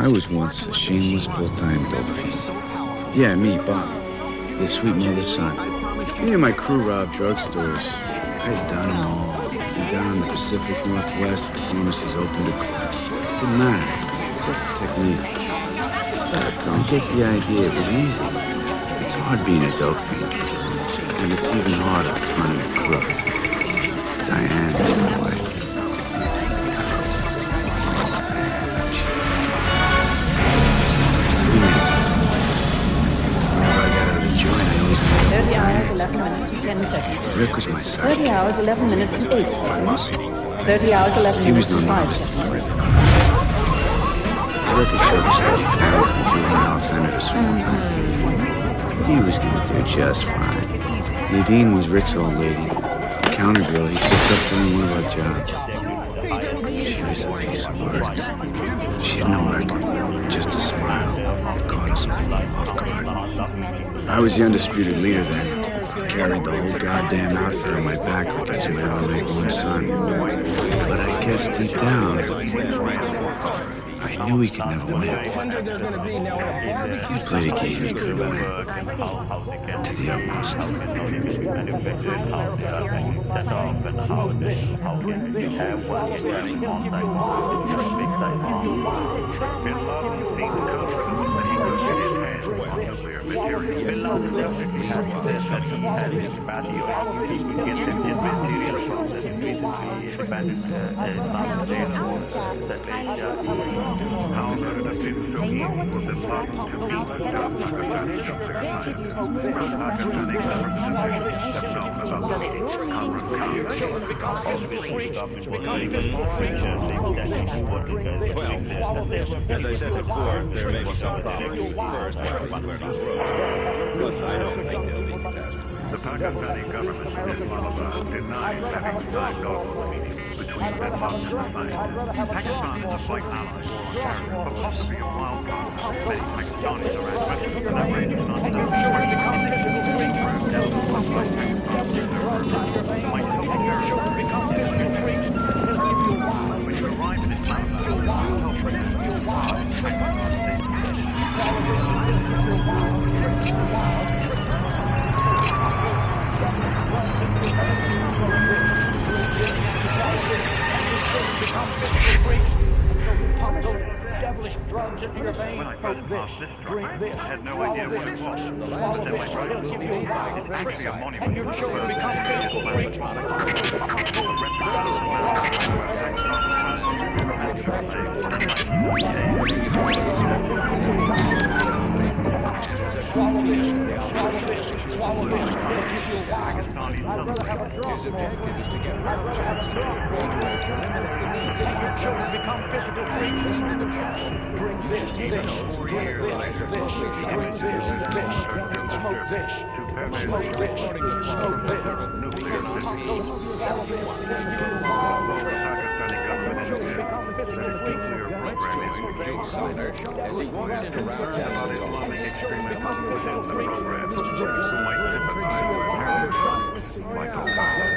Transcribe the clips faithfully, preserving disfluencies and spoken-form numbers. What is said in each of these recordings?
I was once a shameless full-time dope fiend. Yeah, me, Bob, the sweet mother's son. Me and my crew robbed drugstores. I had done them all. And down in the Pacific Northwest, pharmacies open to close. Didn't matter, except for technique. But don't get the idea, it was easy. It's hard being a dope fiend. And it's even harder running a crook. Diane is my wife. thirty hours, eleven minutes and ten seconds. Rick was my son. thirty hours, eleven minutes and eight seconds. thirty hours, eleven minutes and five seconds. The record show said he carried the juvenile offender several times. He was getting through just fine. Nadine was Rick's old lady. The counter girl he picked up during one of our jobs. She was a piece of work. She had no record, just a smile that caught us all off guard. I was the undisputed leader then. I carried the whole goddamn outfit on my back like it was my already born son. But I guess deep down, I knew he could never win. He played a game he could win to the utmost. Bin Laden seen the country when he could get his hands on nuclear material. Bin Laden definitely had said that he had his battery. He could get the material from the recently abandoned uh, Islamic States or South Asia. How could it have been so easy for Bin Laden to meet with top Pakistani nuclear scientists? Pakistani government officials have known about the meetings for Kamran Khan. Obviously, the government was very much exactly what the Well, as I said before, there may be some problems first. Plus, I don't think they'll be fast. The Pakistani government in Islamabad denies having signed off on the meetings between Bin Laden and the scientists. Pakistan is a flight ally for but possibly a wild card. Many Pakistanis are at risk, and that raises an unsettled question. Is it safe for intelligence inside Pakistan's nuclear program might help Americans become infiltrated? When you arrive in Islamabad, you'll help drugs into your vein. When I first passed this drug, I had no idea what it was. Then my right, it's actually a monument. And your children become physical freaks. Swallow this, swallow this, swallow this. Pakistani Southern. His objective is to get rid of And your children become physical freaks. Drink this, Even this, four years later, the images of this launch are still disturbing to Pervez professor of nuclear physics. Although the Pakistani government insists that its nuclear program is secure, is concerned about Islamic extremism within the program who might sympathize with terrorist groups like Al-Qaeda.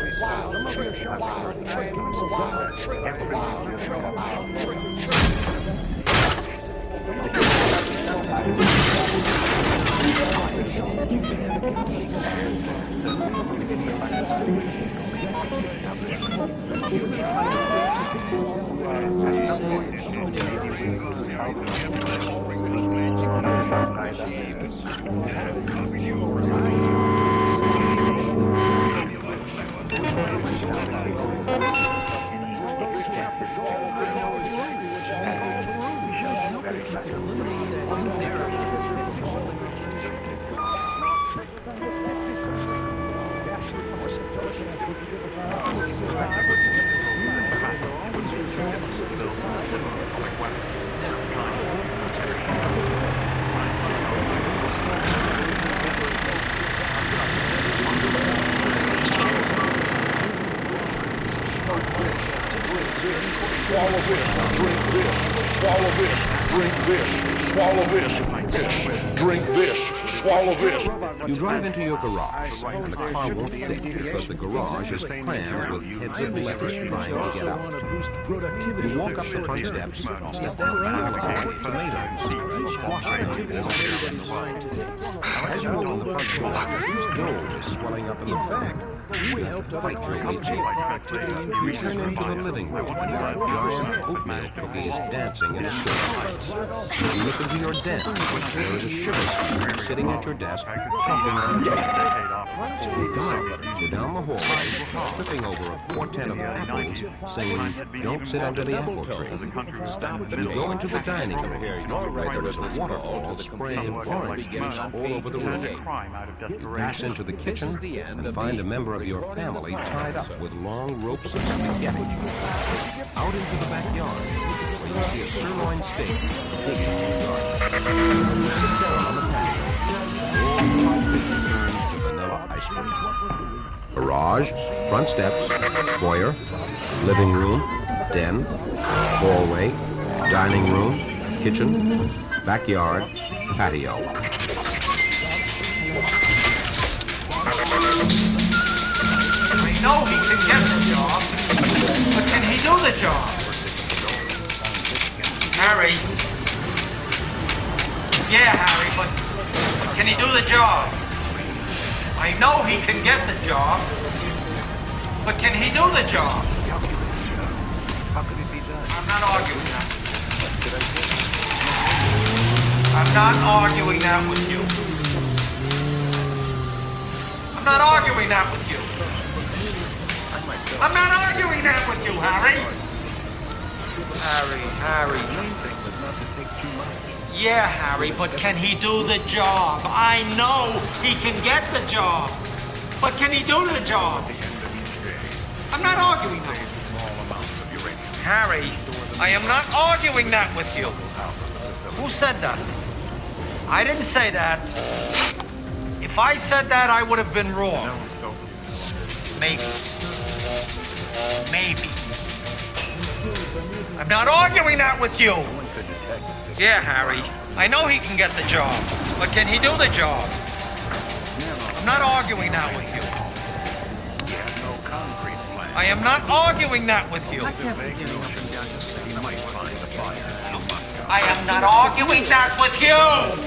At some point in India, goes to swallow this, drink this, swallow this. this, drink this, swallow this, this, drink this, swallow this. You drive into your garage, and the car won't fit because the garage is crammed with heads of letters trying to get out. You walk up the front steps, step down the tomatoes, squash activities as you open the front door, gold is swelling up in the back. We help to fight dreams. You turn into the living room where giant oatmeal cookies dancing in a sugar. You look into your den. There is a sugar cube sitting at your desk, something on the You're down the hallway, tripping over a quartet of apples, singing, "Don't Sit Under the Apple Tree." You go into the dining room, where there is a waterfall spraying orange juice all over the room. You pass into the kitchen and find a member of your family tied up with long ropes of spaghetti. Out into the backyard, where you see a sirloin steak digging in the garden. Sit down on the patio. All coffee turns to vanilla ice cream. Garage, front steps, foyer, living room, den, hallway, dining room, kitchen, backyard, patio. I know he can get the job, but can he do the job? Harry. Yeah, Harry, but, but can he do the job? I know he can get the job, but can he do the job? I'm not arguing that. I'm not arguing that with you. I'm not arguing that with you. I'm not arguing that with you, Harry. Harry, Harry. Yeah, Harry, but can he do the job? I know he can get the job. But can he do the job? I'm not arguing that. Harry, I am not arguing that with you. Who said that? I didn't say that. If I said that, I would have been wrong. Maybe. Maybe. I'm not arguing that with you. Yeah, Harry. I know he can get the job. But can he do the job? I'm not arguing that with you. I am not arguing that with you. I am not arguing that with you.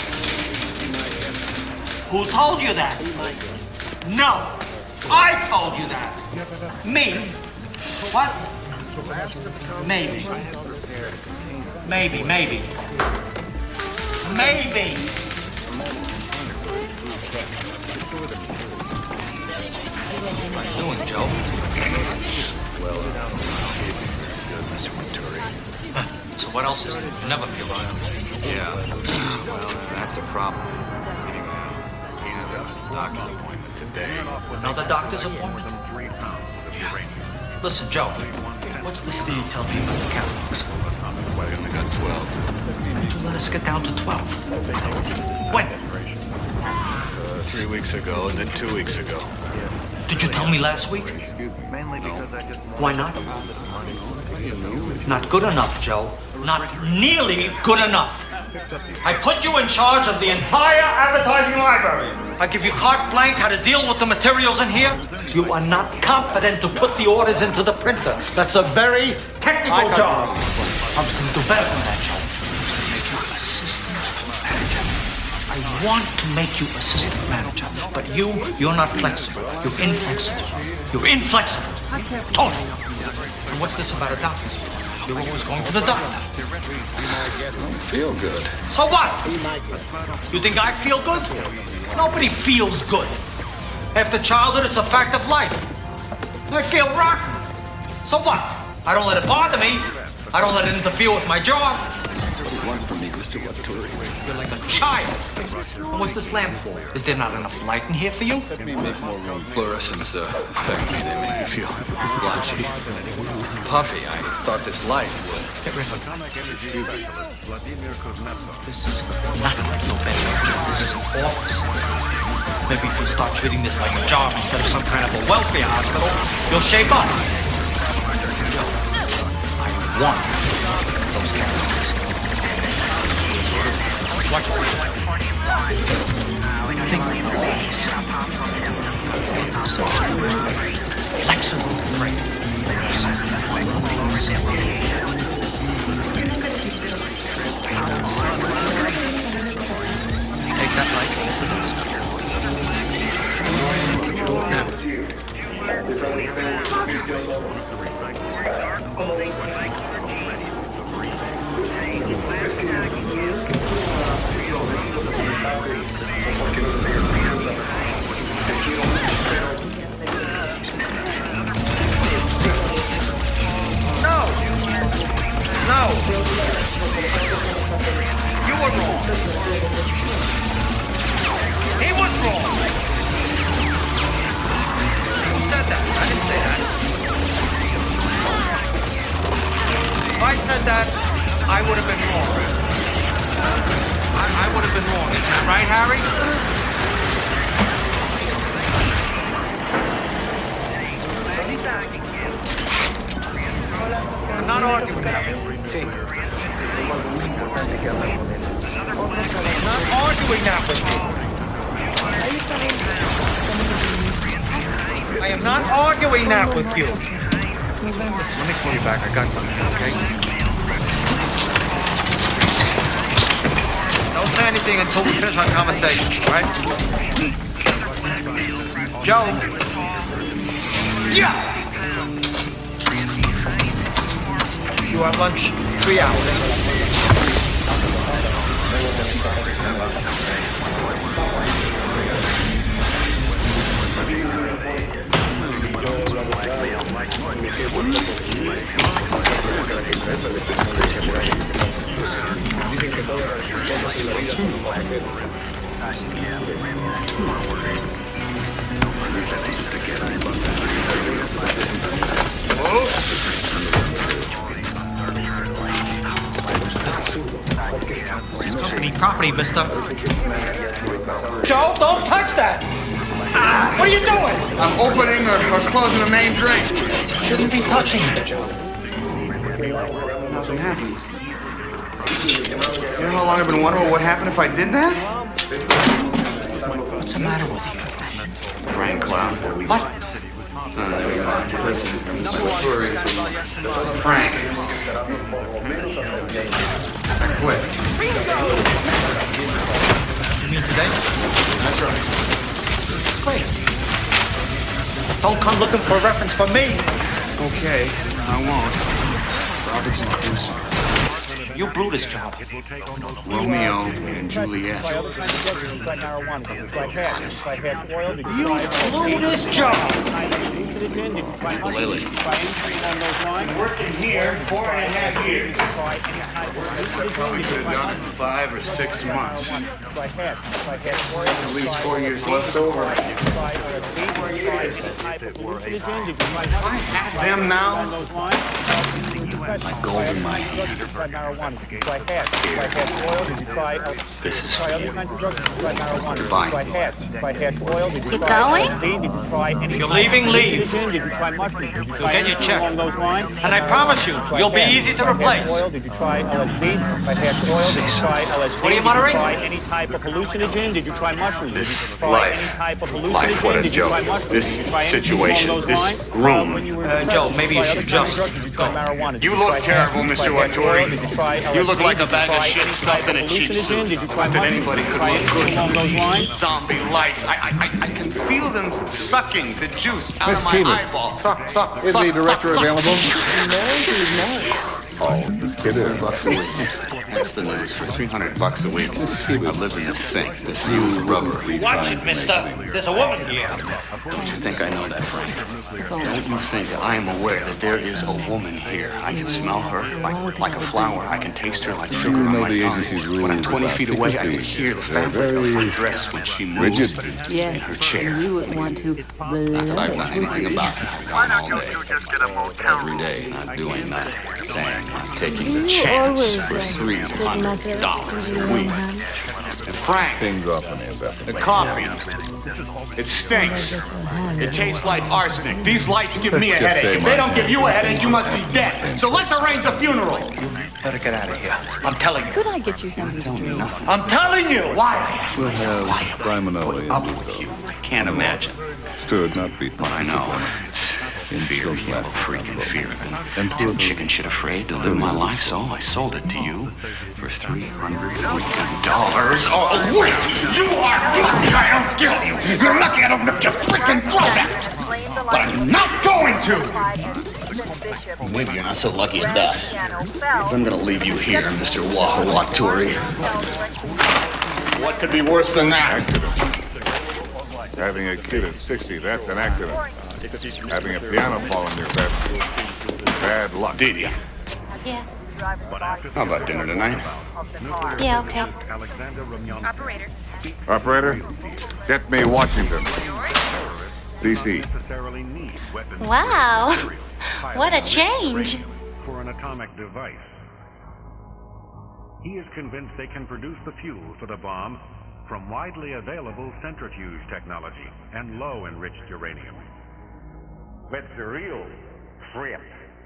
Who told you that? No. I told you that. Me? What? Maybe. Maybe, maybe. Maybe. What are you doing, Joe? Well, Mister Venturi. So what else is there? You never feel right. Yeah. Well, that's the problem. He has a doctor's appointment today. Another doctor's appointment? Listen, Joe, what's this thing you tell me about the Catholics? We only got twelve. Why did you let us get down to twelve? When? Uh, three weeks ago, and then two weeks ago. Did you tell me last week? Mainly because I just... Why not? Not good enough, Joe. Not nearly good enough. I put you in charge of the entire advertising library. I give you carte blanche how to deal with the materials in here. You are not competent to put the orders into the printer. That's a very technical job. I'm going to do better than that, Joe. Make you assistant manager. I want to make you assistant manager, but you, you're not flexible. You're inflexible. You're inflexible. Totally. And what's this about a doctor? You're always going to the doctor. Feel good. So what? You think I feel good? Nobody feels good. After childhood, it's a fact of life. I feel rotten. So what? I don't let it bother me. I don't let it interfere with my job. One for me, Mister Venturi. You're like a child. And what's this lamp for? Is there not enough light in here for you? Let me make more room. Fluorescents uh, affect me. They make me feel blotchy. Puffy. I thought this light would. Get rid of it. Atomic energy specialist Vladimir Kuznetsov. This is not like no better. This is an office. Maybe if you start treating this like a job instead of some kind of a welfare hospital, you'll shape up. Joe, I want those characters. Flexible frame. Take that like confidence. Now. No! No! You were wrong. He was wrong. Who said that? I didn't say that. If I said that, I would have been wrong. I, I would have been wrong. Isn't that right, Harry? I'm not arguing that with you. I'm not arguing that with you. I am not arguing that with you. Let me call you back. I got something, okay? Don't say anything until we finish our conversation, all right? Joe. Yeah! You have lunch three hours. This is company property, mister. Joe, don't touch that! Ah, what are you doing? I'm opening or, or closing the main drain. Shouldn't be touching it, Joe. Nothing happened. You know how long I've been wondering what happened if I did that? What's the matter with you? Frank Cloud. What? No, never mind. Listen, Frank. I quit. You mean today? That's right. Great. Don't come looking for a reference for me. Okay, I won't. Robertson Crusoe. You blew this job. Romeo and Juliet. You blew this job. Lily. Been working here four and a half years. Probably could have done it in five or six months. At least four years left over. Four years. If I had them now, my gold in my hand. This is for you. Goodbye. Keep going? If you're leaving, leave. You'll get your check. And I promise you, you'll be easy to replace. What are you muttering? Any type of hallucinogen? Did you try mushrooms? Did you try any type of hallucinogen? Life, what a Did you try joke. mushrooms? This Did you try anything situation, along those this lines? room. When you were Uh, Joe, maybe you should just Did you try marijuana? You look terrible, Mister Wattori. You look like a bag of shit stuffed in a cheap suit. Did you try That anybody could try look anything good. along those lines? Zombie lights. I, I, I, I can feel them sucking the juice out Miss of my Teeman. eyeball. Suck, suck, Is suck, the director suck, available? No, he's not. Oh, it is. bucks a week. That's the news for three hundred bucks a week. I live in the sink, this used rubber. Watch it, mister. There's a woman here. Don't you think I know that, Frank? Don't you think I am aware that there is a woman here? I can smell her like like a flower. I can taste her like sugar You on know my the tongue. agency's When I'm rules twenty about feet away, I can secrecy. hear the They're fabric of her very dress when she moves rigid. in Yes, her chair. and you wouldn't want to. Not that I've done anything about it. I've gone all day, every day, not doing nothing. Saying I'm taking the chance for three hundred dollars a week. And Frank, Pin drop on the investment. the coffee, it stinks. It tastes like arsenic. These lights give me a Let's just headache. say If they my don't give you a headache, you must be Same dead. So let's arrange a funeral. Better get out of here. I'm telling you. Could I get you something sweet? I'm telling you. Why? We'll have Brian Manoli Up and with Zisto. you. I can't imagine. Stood, not beaten. Well, I know. It's fear, you little freaking fear. Damn chicken shit afraid to live my life, so I sold it to you for three hundred freaking dollars. Oh, wait! You are lucky I don't kill you! You're lucky I don't rip your freaking throat out! But I'm not going to! Maybe you're not so lucky at that. I'm gonna leave you here, Mister Wahawaturi. What could be worse than that? Having a kid at sixty, that's an accident. Having a piano fall in your bed, bad luck. Did you? Yeah. How about dinner tonight? Yeah, okay. Operator. Operator, get me Washington. D C. Wow. What a change. For an atomic device. He is convinced they can produce the fuel for the bomb from widely available centrifuge technology and low enriched uranium. That's a real threat.